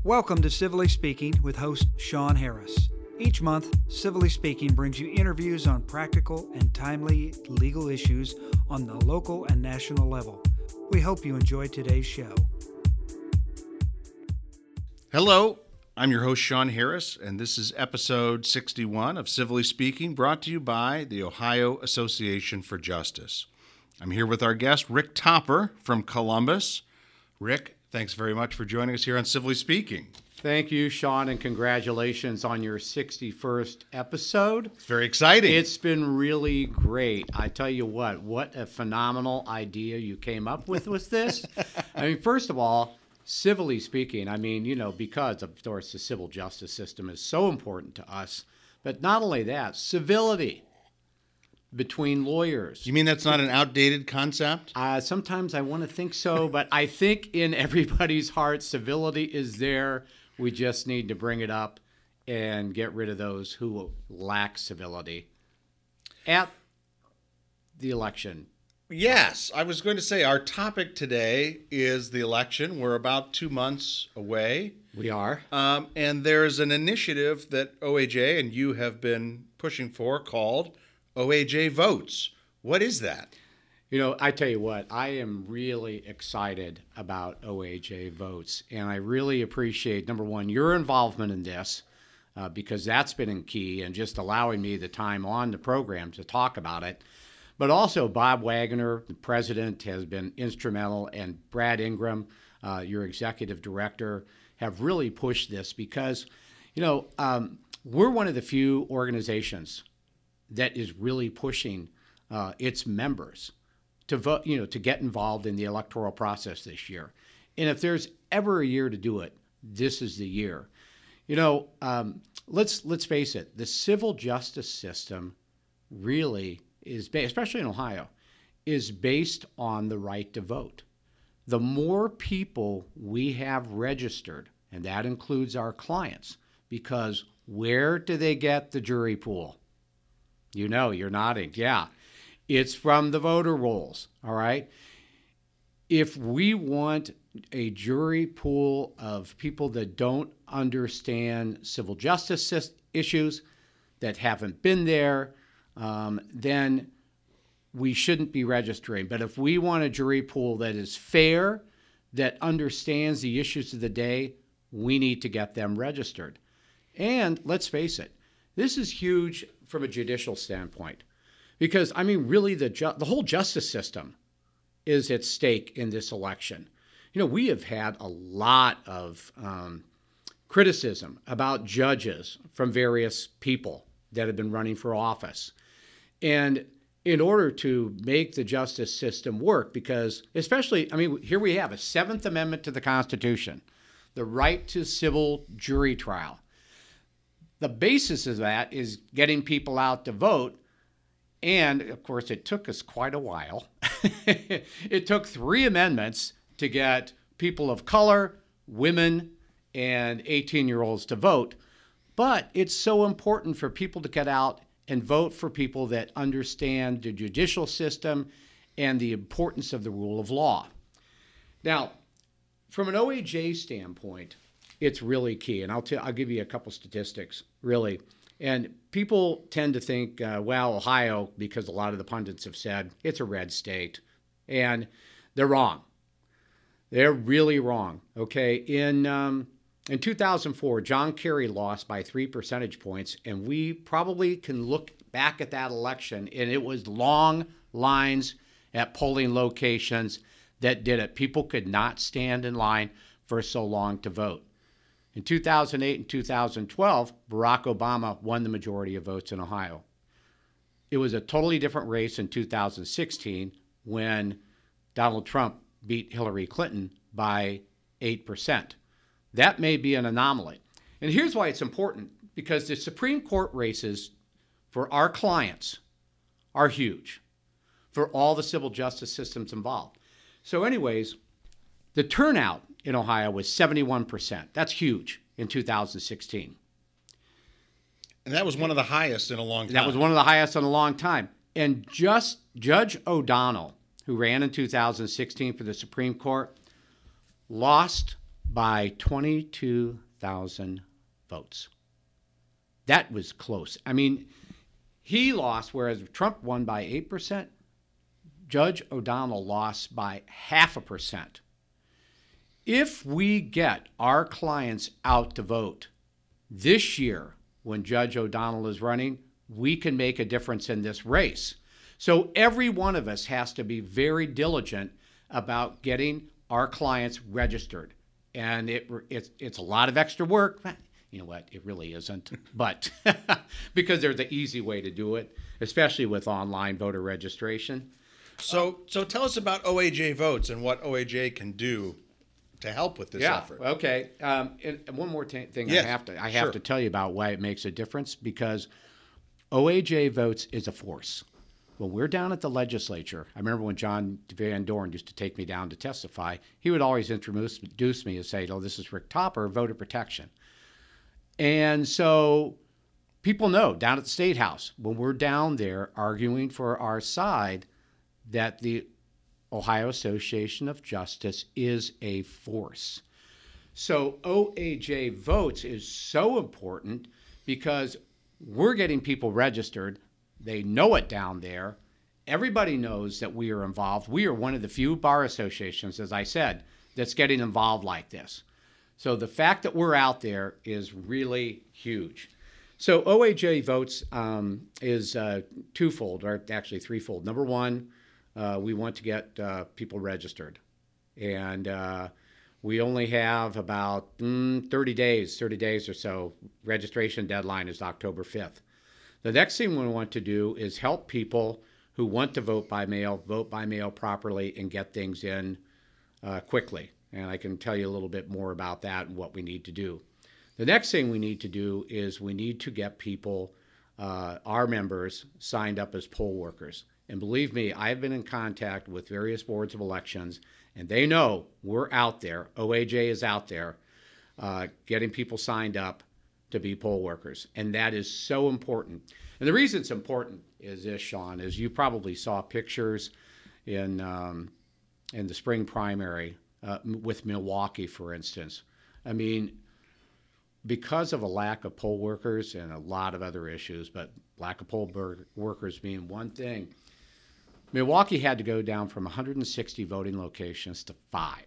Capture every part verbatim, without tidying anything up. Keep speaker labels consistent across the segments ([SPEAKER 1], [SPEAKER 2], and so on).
[SPEAKER 1] Welcome to Civilly Speaking with host Sean Harris. Each month, Civilly Speaking brings you interviews on practical and timely legal issues on the local and national level. We hope you enjoy today's show.
[SPEAKER 2] Hello, I'm your host Sean Harris, and this is episode sixty-one of Civilly Speaking, brought to you by the Ohio Association for Justice. I'm here with our guest, Rick Topper from Columbus. Rick, thanks very much for joining us here on Civilly Speaking.
[SPEAKER 3] Thank you, Sean, and congratulations on your sixty-first episode.
[SPEAKER 2] It's very exciting.
[SPEAKER 3] It's been really great. I tell you what, what a phenomenal idea you came up with with this. I mean, first of all, civilly speaking, I mean, you know, because, of course, the civil justice system is so important to us. But not only that, civility between lawyers.
[SPEAKER 2] You mean that's not an outdated concept?
[SPEAKER 3] Uh, sometimes I want to think so, but I think in everybody's heart, civility is there. We just need to bring it up and get rid of those who lack civility at the election.
[SPEAKER 2] Yes, I was going to say our topic today is the election. We're about two months away.
[SPEAKER 3] We are.
[SPEAKER 2] Um, and there's an initiative that O A J and you have been pushing for called O A J Votes. What is that?
[SPEAKER 3] You know, I tell you what, I am really excited about O A J Votes, and I really appreciate, number one, your involvement in this, uh, because that's been key, and just allowing me the time on the program to talk about it. But also Bob Wagner, the president, has been instrumental, and Brad Ingram, uh, your executive director, have really pushed this because, you know, um, we're one of the few organizations that is really pushing uh, its members to vote, you know, to get involved in the electoral process this year. And if there's ever a year to do it, this is the year. You know, um, let's let's face it, the civil justice system really is, ba- especially in Ohio, is based on the right to vote. The more people we have registered, and that includes our clients, because where do they get the jury pool? You know, you're nodding. Yeah, it's from the voter rolls, all right? If we want a jury pool of people that don't understand civil justice issues, that haven't been there, um, then we shouldn't be registering. But if we want a jury pool that is fair, that understands the issues of the day, we need to get them registered. And let's face it, this is huge from a judicial standpoint. Because, I mean, really, the ju- the whole justice system is at stake in this election. You know, we have had a lot of um, criticism about judges from various people that have been running for office. And in order to make the justice system work, because especially, I mean, here we have a Seventh Amendment to the Constitution, the right to civil jury trial. The basis of that is getting people out to vote. And, of course, it took us quite a while. It took three amendments to get people of color, women, and eighteen-year-olds to vote. But it's so important for people to get out and vote for people that understand the judicial system and the importance of the rule of law. Now, from an O A J standpoint, it's really key. And I'll, t- I'll give you a couple statistics, really. And people tend to think, uh, well, Ohio, because a lot of the pundits have said, it's a red state. And they're wrong. They're really wrong, okay? In um, in two thousand four, John Kerry lost by three percentage points, and we probably can look back at that election, and it was long lines at polling locations that did it. People could not stand in line for so long to vote. In two thousand eight and two thousand twelve, Barack Obama won the majority of votes in Ohio. It was a totally different race in two thousand sixteen when Donald Trump beat Hillary Clinton by eight percent. That may be an anomaly. And here's why it's important, because the Supreme Court races for our clients are huge for all the civil justice systems involved. So anyways, the turnout in Ohio was seventy-one percent. That's huge in two thousand sixteen.
[SPEAKER 2] And that was one of the highest in a long time.
[SPEAKER 3] That was one of the highest in a long time. And just Judge O'Donnell, who ran in two thousand sixteen for the Supreme Court, lost by twenty-two thousand votes. That was close. I mean, he lost, whereas Trump won by eight percent. Judge O'Donnell lost by half a percent. If we get our clients out to vote this year when Judge O'Donnell is running, we can make a difference in this race. So every one of us has to be very diligent about getting our clients registered. And it, it's, it's a lot of extra work. You know what? It really isn't. But because there's an easy way to do it, especially with online voter registration.
[SPEAKER 2] So, so tell us about O A J Votes and what O A J can do to help with this
[SPEAKER 3] yeah,
[SPEAKER 2] effort.
[SPEAKER 3] Okay. Um, and one more t- thing
[SPEAKER 2] yes,
[SPEAKER 3] I have to I have
[SPEAKER 2] sure.
[SPEAKER 3] to tell you about why it makes a difference, because O A J Votes is a force. When we're down at the legislature, I remember when John Van Dorn used to take me down to testify, he would always introduce, introduce me and say, oh, this is Rick Topper, voter protection. And so people know down at the State House, when we're down there arguing for our side, that the Ohio Association of Justice is a force. So O A J Votes is so important because we're getting people registered. They know it down there. Everybody knows that we are involved. We are one of the few bar associations, as I said, that's getting involved like this. So the fact that we're out there is really huge. So O A J Votes um, is uh, twofold, or actually threefold. Number one, uh, we want to get uh, people registered. And uh, we only have about mm, thirty days, thirty days or so. Registration deadline is October fifth. The next thing we want to do is help people who want to vote by mail, vote by mail properly and get things in uh, quickly. And I can tell you a little bit more about that and what we need to do. The next thing we need to do is we need to get people, uh, our members, signed up as poll workers. And believe me, I've been in contact with various boards of elections, and they know we're out there. O A J is out there uh, getting people signed up to be poll workers. And that is so important. And the reason it's important is this, Sean, is you probably saw pictures in um, in the spring primary uh, with Milwaukee, for instance. I mean, because of a lack of poll workers and a lot of other issues, but lack of poll bur- workers being one thing, Milwaukee had to go down from one hundred sixty voting locations to five.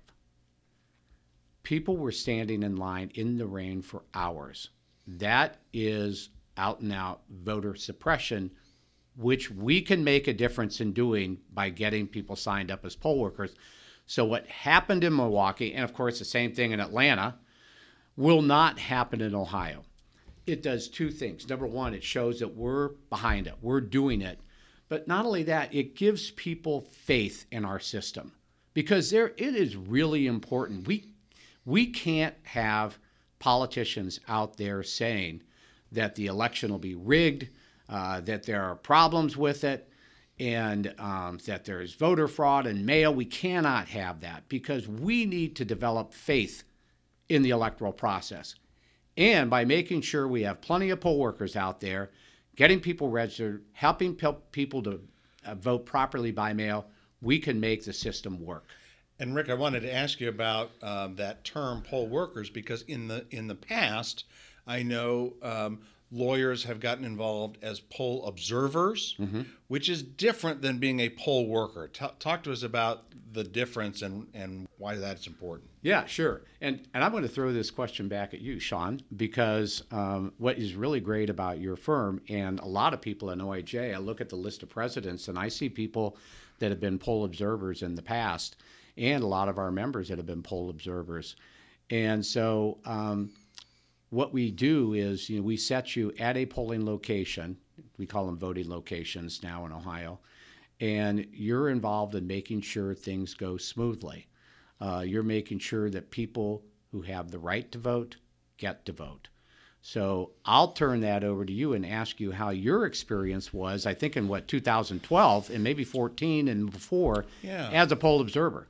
[SPEAKER 3] People were standing in line in the rain for hours. That is out and out voter suppression, which we can make a difference in doing by getting people signed up as poll workers. So what happened in Milwaukee, and of course the same thing in Atlanta, will not happen in Ohio. It does two things. Number one, it shows that we're behind it. We're doing it. But not only that, it gives people faith in our system, because there it is really important. We we can't have politicians out there saying that the election will be rigged, uh, that there are problems with it, and um, that there's voter fraud and mail. We cannot have that, because we need to develop faith in the electoral process. And by making sure we have plenty of poll workers out there, getting people registered, helping pe- people to uh, vote properly by mail, we can make the system work.
[SPEAKER 2] And Rick, I wanted to ask you about um, that term poll workers, because in the in the past, I know um, lawyers have gotten involved as poll observers, mm-hmm. which is different than being a poll worker. T- talk to us about the difference and, and why that's important.
[SPEAKER 3] Yeah, sure. And and I'm going to throw this question back at you, Sean, because um, what is really great about your firm and a lot of people in O A J, I look at the list of presidents and I see people that have been poll observers in the past, and a lot of our members that have been poll observers. And so um, what we do is, you know, we set you at a polling location. We call them voting locations now in Ohio. And you're involved in making sure things go smoothly. Uh, you're making sure that people who have the right to vote get to vote. So I'll turn that over to you and ask you how your experience was, I think in what, two thousand twelve and maybe fourteen and before,
[SPEAKER 2] yeah.
[SPEAKER 3] as a poll observer.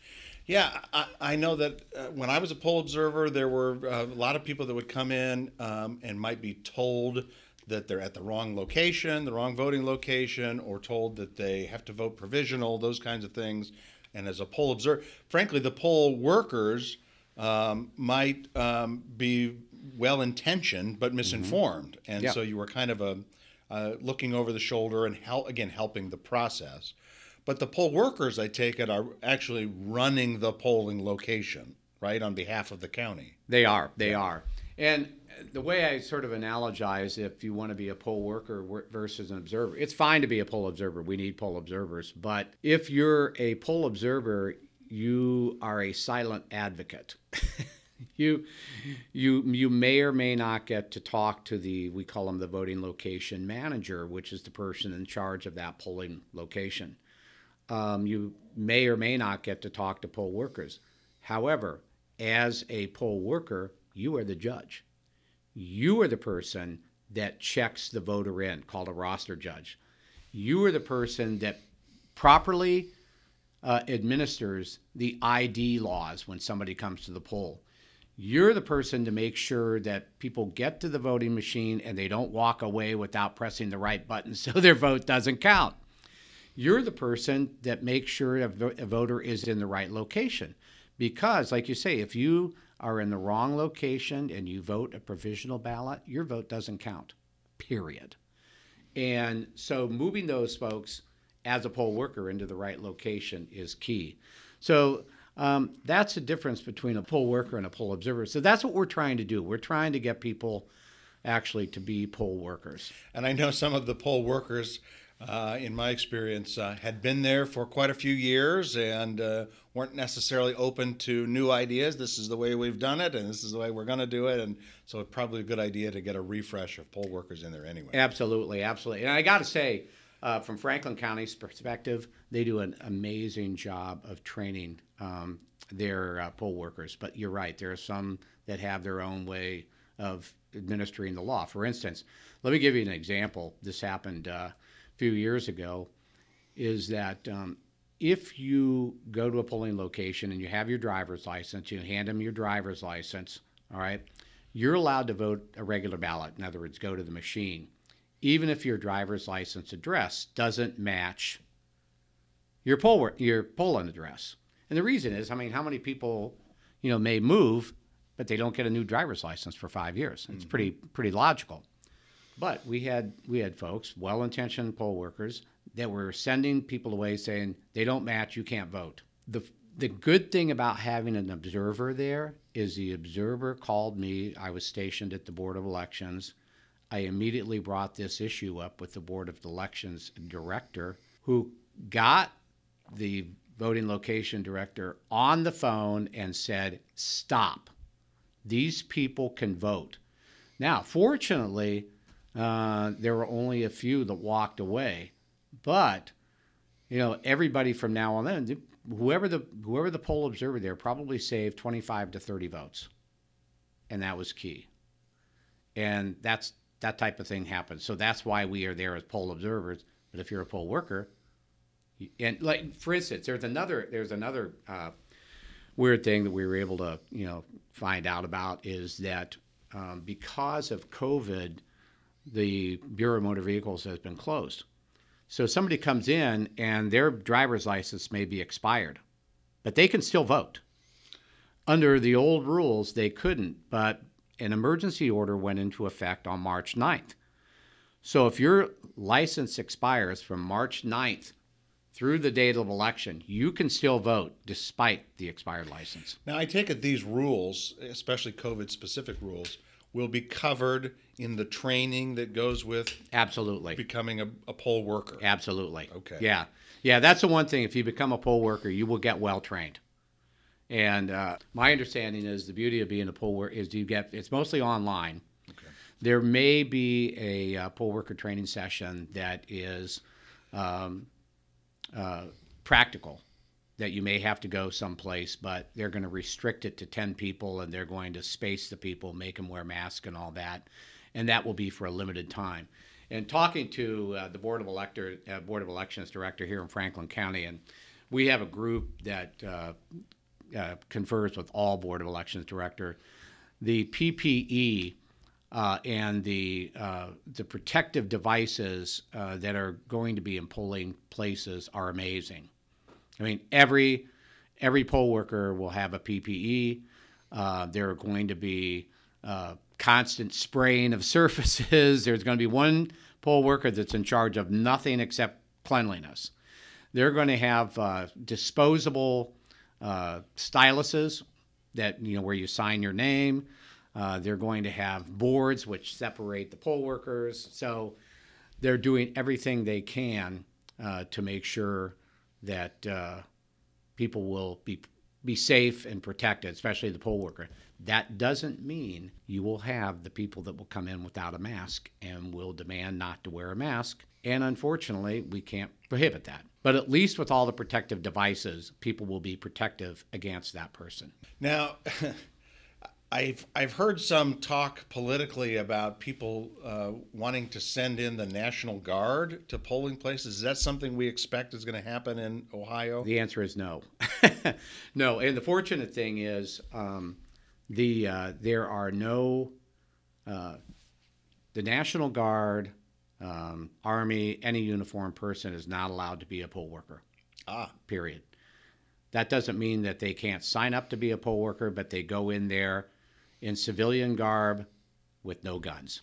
[SPEAKER 2] Yeah, I, I know that uh, when I was a poll observer, there were uh, a lot of people that would come in um, and might be told that they're at the wrong location, the wrong voting location, or told that they have to vote provisional, those kinds of things. And as a poll observer, frankly, the poll workers um, might um, be well-intentioned but misinformed. Mm-hmm. And
[SPEAKER 3] yeah.
[SPEAKER 2] so you were kind of a uh, looking over the shoulder and, help, again, helping the process. But the poll workers, I take it, are actually running the polling location, right, on behalf of the county.
[SPEAKER 3] They are. They yeah. are. And the way I sort of analogize, if you want to be a poll worker versus an observer, it's fine to be a poll observer. We need poll observers. But if you're a poll observer, you are a silent advocate. you, you, you may or may not get to talk to the, we call them the voting location manager, which is the person in charge of that polling location. Um, you may or may not get to talk to poll workers. However, as a poll worker, you are the judge. You are the person that checks the voter in, called a roster judge. You are the person that properly uh, administers the I D laws when somebody comes to the poll. You're the person to make sure that people get to the voting machine and they don't walk away without pressing the right button so their vote doesn't count. You're the person that makes sure a, vo- a voter is in the right location. Because, like you say, if you are in the wrong location and you vote a provisional ballot, your vote doesn't count, period. And so moving those folks as a poll worker into the right location is key. So um, that's the difference between a poll worker and a poll observer. So that's what we're trying to do. We're trying to get people actually to be poll workers.
[SPEAKER 2] And I know some of the poll workers, uh, in my experience, uh, had been there for quite a few years and uh, weren't necessarily open to new ideas. This is the way we've done it, and this is the way we're going to do it. And so it's probably a good idea to get a refresh of poll workers in there anyway.
[SPEAKER 3] Absolutely, absolutely. And I got to say, uh, from Franklin County's perspective, they do an amazing job of training um, their uh, poll workers. But you're right, there are some that have their own way of administering the law. For instance, let me give you an example. This happened uh, a few years ago, is that um, if you go to a polling location and you have your driver's license, you hand them your driver's license, all right, you're allowed to vote a regular ballot. In other words, go to the machine, even if your driver's license address doesn't match your poll your polling address. And the reason is, I mean, how many people, you know, may move, but they don't get a new driver's license for five years? It's mm-hmm. pretty pretty logical. But we had we had folks, well-intentioned poll workers, that were sending people away saying, they don't match, you can't vote. The the good thing about having an observer there is the observer called me. I was stationed at the Board of Elections. I immediately brought this issue up with the Board of Elections director, who got the voting location director on the phone and said, stop. These people can vote. Now, fortunately, uh, there were only a few that walked away. But, you know, everybody from now on then, whoever the whoever the poll observer there probably saved twenty-five to thirty votes. And that was key. And that's that type of thing happens. So that's why we are there as poll observers. But if you're a poll worker, and like, for instance, there's another there's another uh, weird thing that we were able to, you know, find out about, is that um, because of COVID, the Bureau of Motor Vehicles has been closed. So somebody comes in and their driver's license may be expired, but they can still vote. Under the old rules, they couldn't, but an emergency order went into effect on March ninth. So if your license expires from March ninth through the date of election, you can still vote despite the expired license.
[SPEAKER 2] Now, I take it these rules, especially COVID-specific rules, will be covered in the training that goes with
[SPEAKER 3] absolutely
[SPEAKER 2] becoming a, a poll worker.
[SPEAKER 3] Absolutely.
[SPEAKER 2] Okay.
[SPEAKER 3] Yeah. Yeah, that's the one thing. If you become a poll worker, you will get well trained. And uh, my understanding is the beauty of being a poll worker is you get, it's mostly online. Okay. There may be a uh, poll worker training session that is um, uh, practical, that you may have to go someplace, but they're going to restrict it to ten people, and they're going to space the people, make them wear masks and all that, and that will be for a limited time. And talking to uh, the Board of Elector, uh, Board of Elections director here in Franklin County, and we have a group that uh, uh, confers with all Board of Elections director. The P P E uh, and the uh, the protective devices uh, that are going to be in polling places are amazing. I mean, every every poll worker will have a P P E Uh, there are going to be uh, constant spraying of surfaces. There's going to be one poll worker that's in charge of nothing except cleanliness. They're going to have uh, disposable uh, styluses that, you know, where you sign your name. Uh, they're going to have boards which separate the poll workers. So they're doing everything they can uh, to make sure that uh, people will be be safe and protected, especially the poll worker. That doesn't mean you will have the people that will come in without a mask and will demand not to wear a mask. And unfortunately, we can't prohibit that. But at least with all the protective devices, people will be protective against that person.
[SPEAKER 2] Now, I've I've heard some talk politically about people uh, wanting to send in the National Guard to polling places. Is that something we expect is going to happen in Ohio?
[SPEAKER 3] The answer is no. No, and the fortunate thing is um, the uh, there are no uh, the National Guard, um, Army, any uniformed person is not allowed to be a poll worker.
[SPEAKER 2] Ah,
[SPEAKER 3] period. That doesn't mean that they can't sign up to be a poll worker, but they go in there in civilian garb with no guns.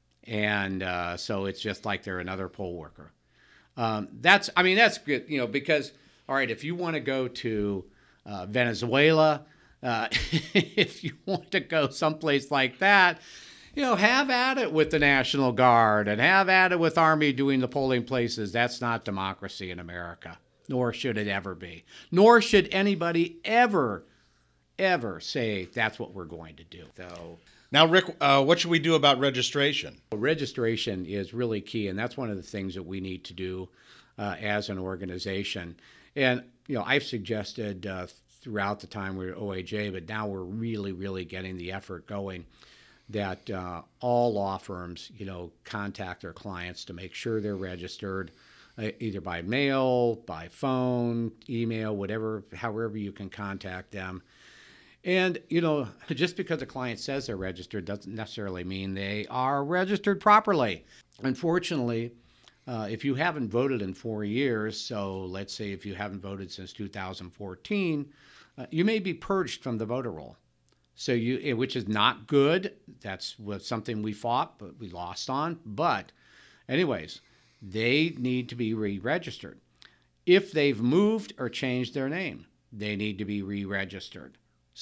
[SPEAKER 3] And uh, so it's just like they're another poll worker. Um, that's, I mean, that's good, you know, because, all right, if you want to go to uh, Venezuela, uh, if you want to go someplace like that, you know, have at it with the National Guard and have at it with Army doing the polling places. That's not democracy in America, nor should it ever be. Nor should anybody ever ever say that's what we're going to do. So
[SPEAKER 2] now, Rick, uh, what should we do about registration?
[SPEAKER 3] Registration is really key, and that's one of the things that we need to do uh, as an organization. And, you know, I've suggested uh, throughout the time we were at O A J, but now we're really, really getting the effort going that uh, all law firms, you know, contact their clients to make sure they're registered, uh, either by mail, by phone, email, whatever, however you can contact them. And, you know, just because a client says they're registered doesn't necessarily mean they are registered properly. Unfortunately, uh, if you haven't voted in four years, so let's say if you haven't voted since two thousand fourteen, uh, you may be purged from the voter roll. So you, which is not good. That's what, something we fought, but we lost on. But anyways, they need to be re-registered. If they've moved or changed their name, they need to be re-registered.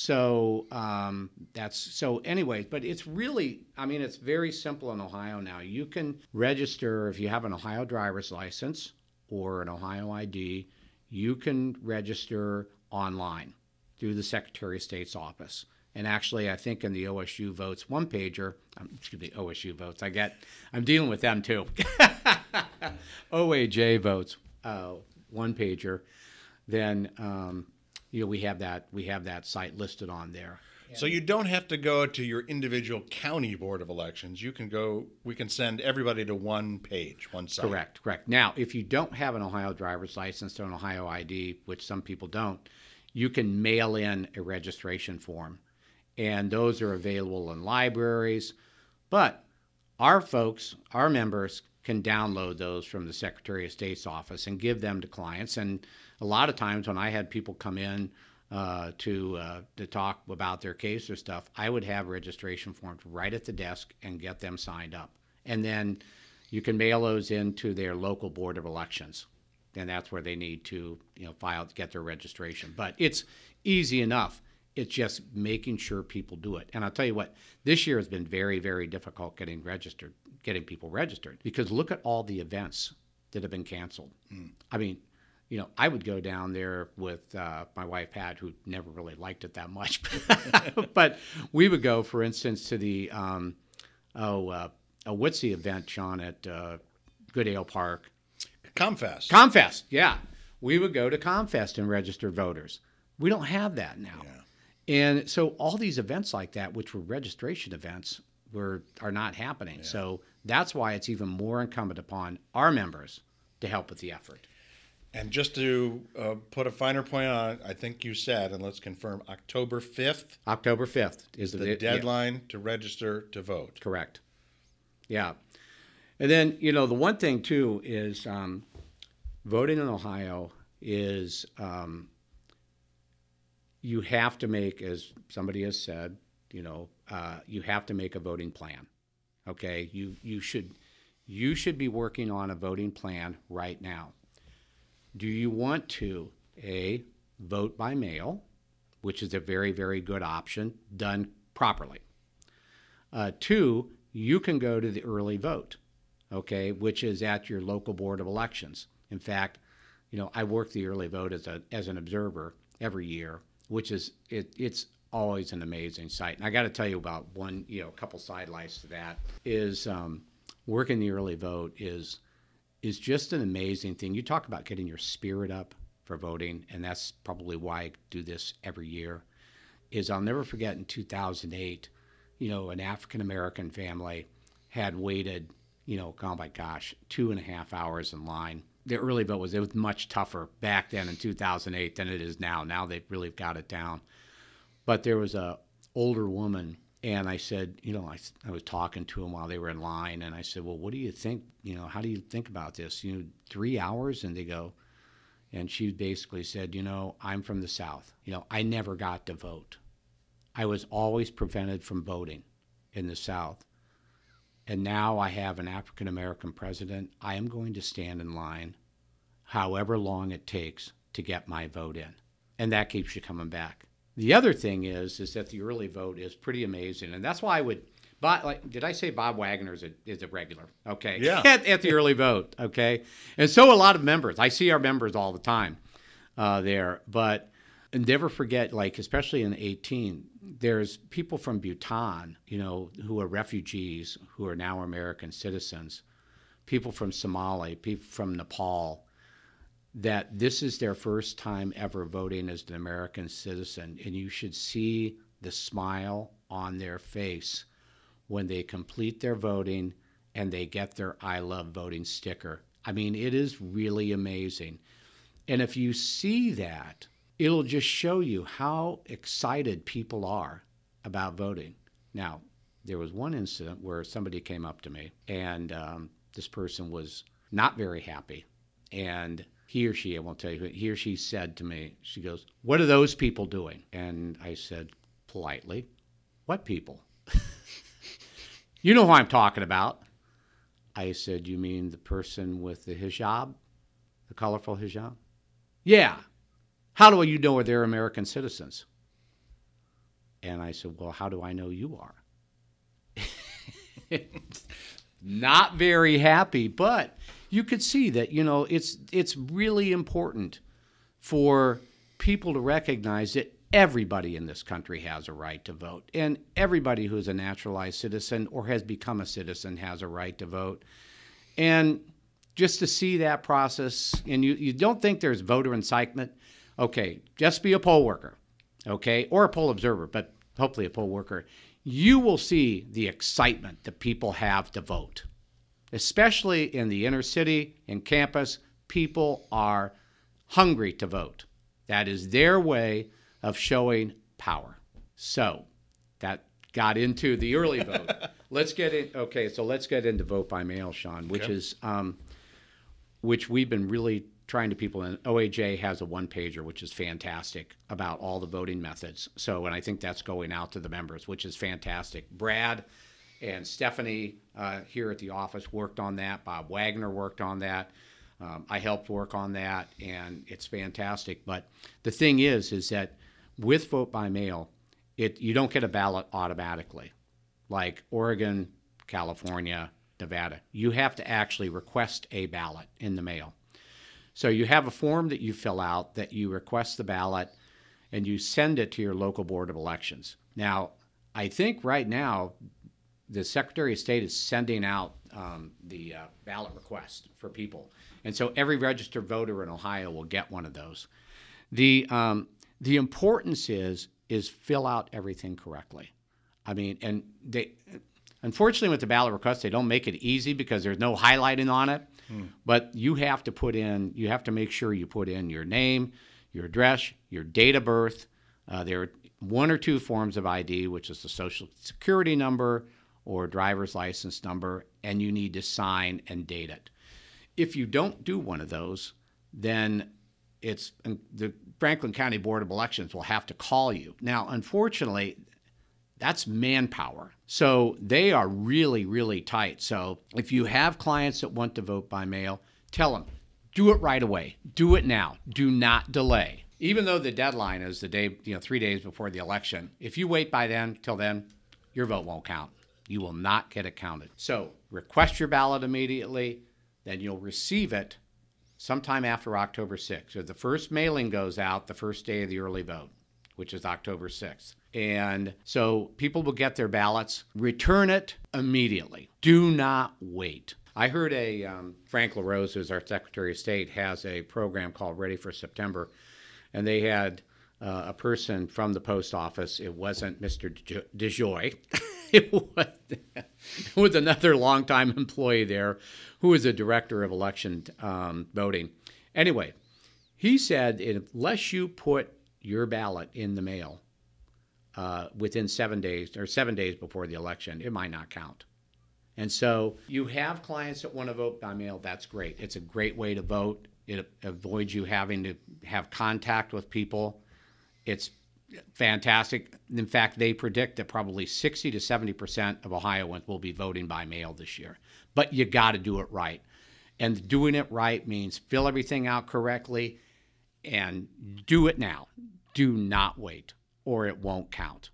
[SPEAKER 3] So um, that's so anyways, but it's really, I mean, it's very simple in Ohio now. You can register if you have an Ohio driver's license or an Ohio I D, you can register online through the Secretary of State's office. And actually, I think in the O S U Votes one pager, um, excuse me, O S U Votes, I get, I'm dealing with them too. O A J Votes uh, one pager, then um, you know, we have that we have that site listed on there.
[SPEAKER 2] So you don't have to go to your individual county board of elections. You can go, we can send everybody to one page, one site.
[SPEAKER 3] Correct, correct. Now, if you don't have an Ohio driver's license or an Ohio I D, which some people don't, you can mail in a registration form. And those are available in libraries. But our folks, our members, can download those from the Secretary of State's office and give them to clients. And a lot of times when I had people come in uh, to uh, to talk about their case or stuff, I would have registration forms right at the desk and get them signed up. And then you can mail those into their local board of elections. And that's where they need to, you know, file, get their registration. But it's easy enough. It's just making sure people do it. And I'll tell you what, this year has been very, very difficult getting registered, getting people registered, because look at all the events that have been canceled. Mm. I mean, you know, I would go down there with uh, my wife, Pat, who never really liked it that much. But we would go, for instance, to the, um, oh, uh, uh, what's the event, Sean, at uh, Goodale Park?
[SPEAKER 2] ComFest.
[SPEAKER 3] ComFest, yeah. We would go to ComFest and register voters. We don't have that now. Yeah. And so all these events like that, which were registration events, were are not happening. Yeah. So that's why it's even more incumbent upon our members to help with the effort.
[SPEAKER 2] And just to uh, put a finer point on it, I think you said, and let's confirm, October fifth?
[SPEAKER 3] October fifth is
[SPEAKER 2] the,
[SPEAKER 3] the
[SPEAKER 2] deadline
[SPEAKER 3] yeah.
[SPEAKER 2] to register to vote.
[SPEAKER 3] Correct. Yeah. And then, you know, the one thing, too, is um, voting in Ohio is... Um, you have to make, as somebody has said, you know, uh, you have to make a voting plan. Okay, you you should you should be working on a voting plan right now. Do you want to a vote by mail, which is a very very good option done properly? Uh, two, you can go to the early vote, okay, which is at your local board of elections. In fact, you know, I work the early vote as a as an observer every year, which is it, it's always an amazing sight. And I got to tell you about one, you know, a couple sidelights to that is um, working the early vote is is just an amazing thing. You talk about getting your spirit up for voting, and that's probably why I do this every year. Is I'll never forget in two thousand eight, you know, an African American family had waited, you know, oh my gosh, two and a half hours in line. The early vote was it was much tougher back then in two thousand eight than it is now. Now they've really got it down. But there was a older woman, and I said, you know, I, I was talking to them while they were in line, and I said, well, what do you think? You know, how do you think about this? You know, three hours? And they go, and she basically said, you know, I'm from the South. You know, I never got to vote. I was always prevented from voting in the South. And now I have an African American president. I am going to stand in line however long it takes to get my vote in. And that keeps you coming back. The other thing is, is that the early vote is pretty amazing. And that's why I would, Bob, like, did I say Bob Wagner is a, is a regular? Okay.
[SPEAKER 2] Yeah.
[SPEAKER 3] at, at the early vote. Okay. And so a lot of members, I see our members all the time uh, there, but and never forget, like, especially in eighteen, there's people from Bhutan, you know, who are refugees, who are now American citizens, people from Somalia, people from Nepal, that this is their first time ever voting as an American citizen. And you should see the smile on their face when they complete their voting and they get their I Love Voting sticker. I mean, it is really amazing. And if you see that, it'll just show you how excited people are about voting. Now, there was one incident where somebody came up to me, and um, this person was not very happy. And he or she, I won't tell you, he or she said to me, she goes, what are those people doing? And I said politely, what people? You know who I'm talking about. I said, you mean the person with the hijab, the colorful hijab? Yeah. How do you know they're American citizens? And I said, well, how do I know you are? Not very happy, but you could see that, you know, it's it's really important for people to recognize that everybody in this country has a right to vote. And everybody who's a naturalized citizen or has become a citizen has a right to vote. And just to see that process, and you, you don't think there's voter incitement, okay, just be a poll worker, okay, or a poll observer, but hopefully a poll worker. You will see the excitement that people have to vote, especially in the inner city, in campus. People are hungry to vote. That is their way of showing power. So that got into the early vote. Let's get in. Okay, so let's get into vote by mail, Sean, which
[SPEAKER 2] okay.
[SPEAKER 3] is um, which we've been really trying to people. And O A J has a one-pager, which is fantastic, about all the voting methods. So, and I think that's going out to the members, which is fantastic. Brad and Stephanie uh, here at the office worked on that. Bob Wagner worked on that. Um, I helped work on that, and it's fantastic. But the thing is, is that with vote by mail, it you don't get a ballot automatically, like Oregon, California, Nevada. You have to actually request a ballot in the mail. So you have a form that you fill out that you request the ballot, and you send it to your local board of elections. Now, I think right now the Secretary of State is sending out um, the uh, ballot request for people. And so every registered voter in Ohio will get one of those. The um, the importance is is fill out everything correctly. I mean, and they unfortunately with the ballot request, they don't make it easy because there's no highlighting on it. Hmm. But you have to put in, you have to make sure you put in your name, your address, your date of birth. Uh, there are one or two forms of I D, which is the social security number or driver's license number, and you need to sign and date it. If you don't do one of those, then it's the Franklin County Board of Elections will have to call you. Now, unfortunately, that's manpower. So they are really, really tight. So if you have clients that want to vote by mail, tell them, do it right away. Do it now. Do not delay. Even though the deadline is the day, you know, three days before the election, if you wait by then, till then, your vote won't count. You will not get it counted. So request your ballot immediately, then you'll receive it sometime after October sixth. So the first mailing goes out the first day of the early vote, which is October sixth. And so people will get their ballots, return it immediately. Do not wait. I heard a, um, Frank LaRose, who's our Secretary of State, has a program called Ready for September. And they had uh, a person from the post office. It wasn't Mister DeJoy. it, was, it was another longtime employee there who was a director of election um, voting. Anyway, he said unless you put your ballot in the mail uh, within seven days or seven days before the election, it might not count. And so you have clients that want to vote by mail. That's great. It's a great way to vote. It avoids you having to have contact with people. It's fantastic. In fact, they predict that probably sixty to seventy percent of Ohioans will be voting by mail this year. But you got to do it right. And doing it right means fill everything out correctly and do it now. Do not wait, or it won't count.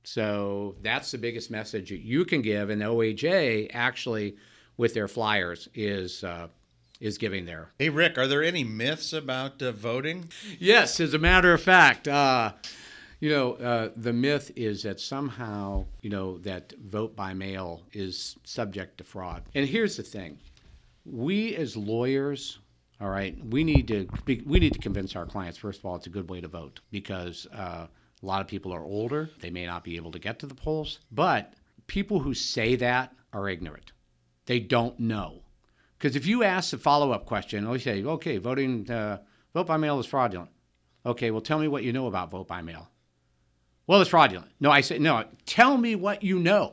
[SPEAKER 3] So that's the biggest message that you can give, and O A J actually, with their flyers, is uh, is giving there.
[SPEAKER 2] Hey, Rick, are there any myths about uh, voting?
[SPEAKER 3] Yes, as a matter of fact, uh, you know, uh, the myth is that somehow, you know, that vote by mail is subject to fraud. And here's the thing: we as lawyers, all right, we need to be, we need to convince our clients. First of all, it's a good way to vote because. Uh, A lot of people are older. They may not be able to get to the polls. But people who say that are ignorant. They don't know. Because if you ask the follow-up question, oh, you say, okay, voting, uh, vote by mail is fraudulent. Okay, well, tell me what you know about vote by mail. Well, it's fraudulent. No, I say, no, tell me what you know.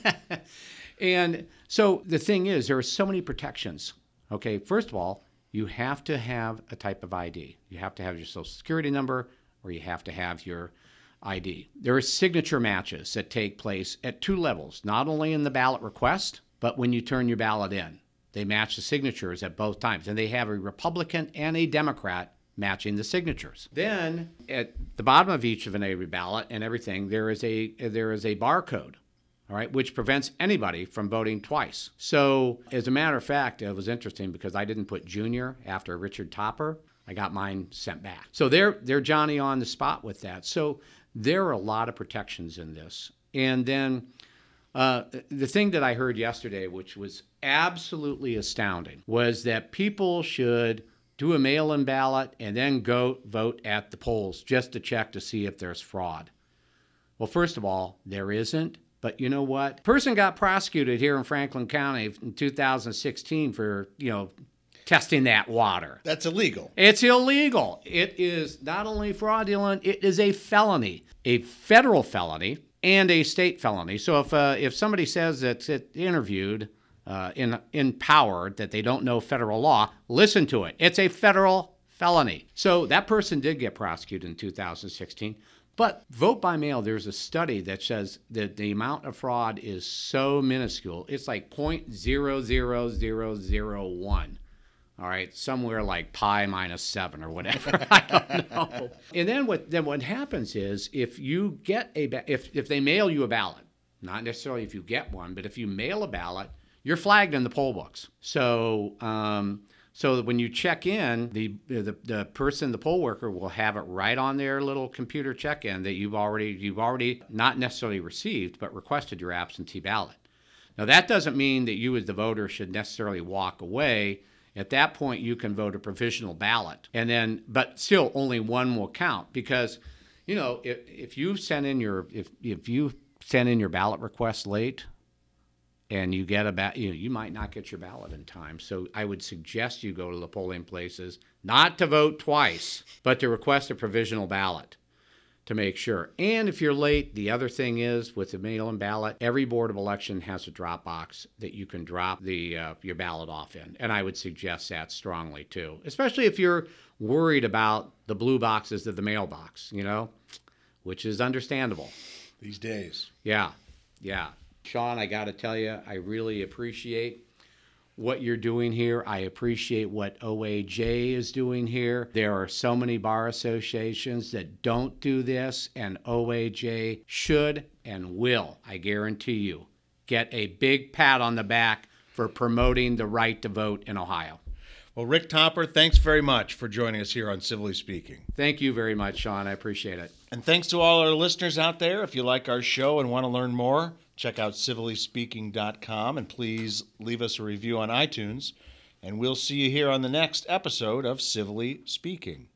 [SPEAKER 3] And so the thing is, there are so many protections. Okay, first of all, you have to have a type of I D. You have to have your social security number, or you have to have your I D. There are signature matches that take place at two levels, not only in the ballot request, but when you turn your ballot in. They match the signatures at both times, and they have a Republican and a Democrat matching the signatures. Then at the bottom of each of an every ballot and everything, there is a there is a barcode, all right, which prevents anybody from voting twice. So as a matter of fact, it was interesting because I didn't put Junior after Richard Topper. I got mine sent back. So they're they're Johnny on the spot with that. So there are a lot of protections in this. And then uh, the thing that I heard yesterday, which was absolutely astounding, was that people should do a mail-in ballot and then go vote at the polls just to check to see if there's fraud. Well, first of all, there isn't. But you know what? Person got prosecuted here in Franklin County in two thousand sixteen for, you know, testing that water.
[SPEAKER 2] That's illegal.
[SPEAKER 3] It's illegal. It is not only fraudulent, it is a felony, a federal felony and a state felony. So if uh, if somebody says that's it interviewed uh, in in power that they don't know federal law, listen to it. It's a federal felony. So that person did get prosecuted in two thousand sixteen. But vote by mail, there's a study that says that the amount of fraud is so minuscule. It's like zero point zero zero zero zero one. All right, somewhere like pi minus seven or whatever. I don't know. And then what then what happens is if you get a ba- if if they mail you a ballot, not necessarily if you get one, but if you mail a ballot, you're flagged in the poll books. So um, so that when you check in, the, the the person, the poll worker, will have it right on their little computer check-in that you've already you've already not necessarily received, but requested your absentee ballot. Now that doesn't mean that you as the voter should necessarily walk away. At that point, you can vote a provisional ballot, and then, but still, only one will count because, you know, if if you send in your if if you send in your ballot request late, and you get a ba- you know, you might not get your ballot in time. So I would suggest you go to the polling places not to vote twice, but to request a provisional ballot. to make sure. And if you're late, the other thing is with the mail-in ballot, every Board of Election has a drop box that you can drop the uh, your ballot off in. And I would suggest that strongly too, especially if you're worried about the blue boxes of the mailbox, you know, which is understandable.
[SPEAKER 2] These days.
[SPEAKER 3] Yeah, yeah. Sean, I got to tell you, I really appreciate what you're doing here. I appreciate what O A J is doing here. There are so many bar associations that don't do this, and O A J should and will, I guarantee you, get a big pat on the back for promoting the right to vote in Ohio.
[SPEAKER 2] Well, Rick Topper, thanks very much for joining us here on Civilly Speaking.
[SPEAKER 3] Thank you very much, Sean. I appreciate it.
[SPEAKER 2] And thanks to all our listeners out there. If you like our show and want to learn more, check out civilly speaking dot com and please leave us a review on iTunes. And we'll see you here on the next episode of Civilly Speaking.